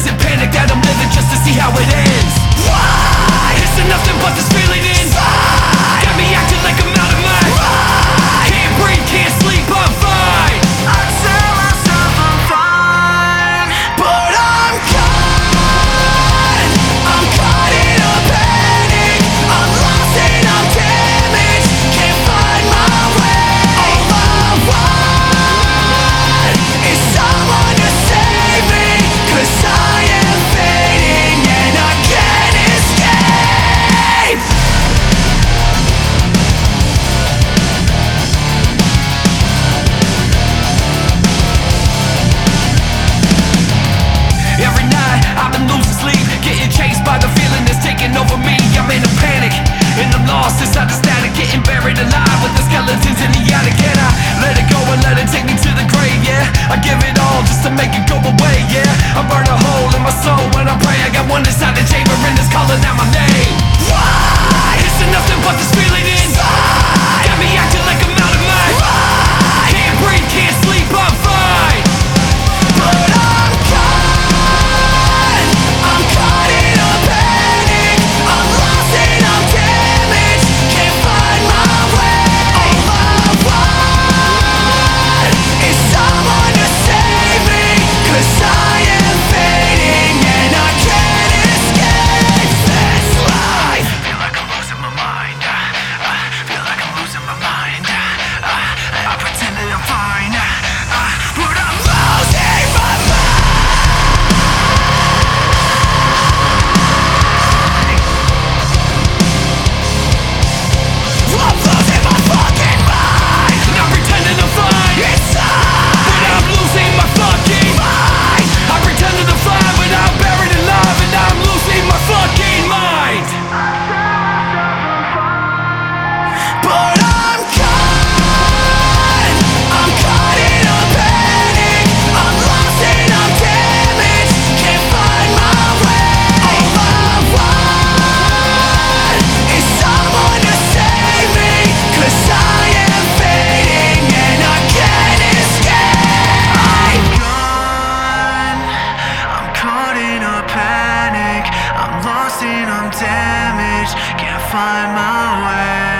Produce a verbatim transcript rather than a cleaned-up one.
Is it panic that I'm living just to see how it ends? Why? Is it nothing but this feeling inside? Got me acting like I'm out of my mind. Can't breathe, can't sleep, I'm fine. I tell myself I'm fine, but I'm caught. I'm caught in a panic. I'm lost and I'm damaged. Can't find my way. All I want is someone to save me, 'cause I am fading and I can't escape. Every night I've been losing sleep, getting chased by the feeling that's taking over me. I'm in a panic and I'm lost inside the static, getting buried alive with the skeletons in the attic. And I let it go and let it take me to the grave, yeah. I give it all just to make it go away, yeah. I burn a hole in my soul when I pray. I got one inside the chamber and it's calling out my name. Why? Is it nothing but this feeling inside? Got me acting like I'm out of my mind. Can't breathe, can't sleep, I'm fine, but I'm caught. I'm caught in a panic. I'm lost and I'm damaged. Can't find my way. All I want is someone to save me, 'cause I am fading and I can't escape this life. Feel like I'm losing my mind. uh, uh, Feel like I'm losing my mind. uh, uh, I pretend that I'm fine, uh, uh, but I'm losing my mind. I'm losing my fucking mind. And I'm pretending I'm fine inside, but I'm losing my fucking mind. I'm pretending I'm fine, but I'm buried alive, and I'm losing my fucking mind. But I'm caught. I'm caught in a panic. I'm lost and I'm damaged. Can't find my way. All I want is someone to save me, 'cause I am fading and I can't escape. I'm gone. I'm caught in a panic. I'm lost and I'm damaged. Can't find my way.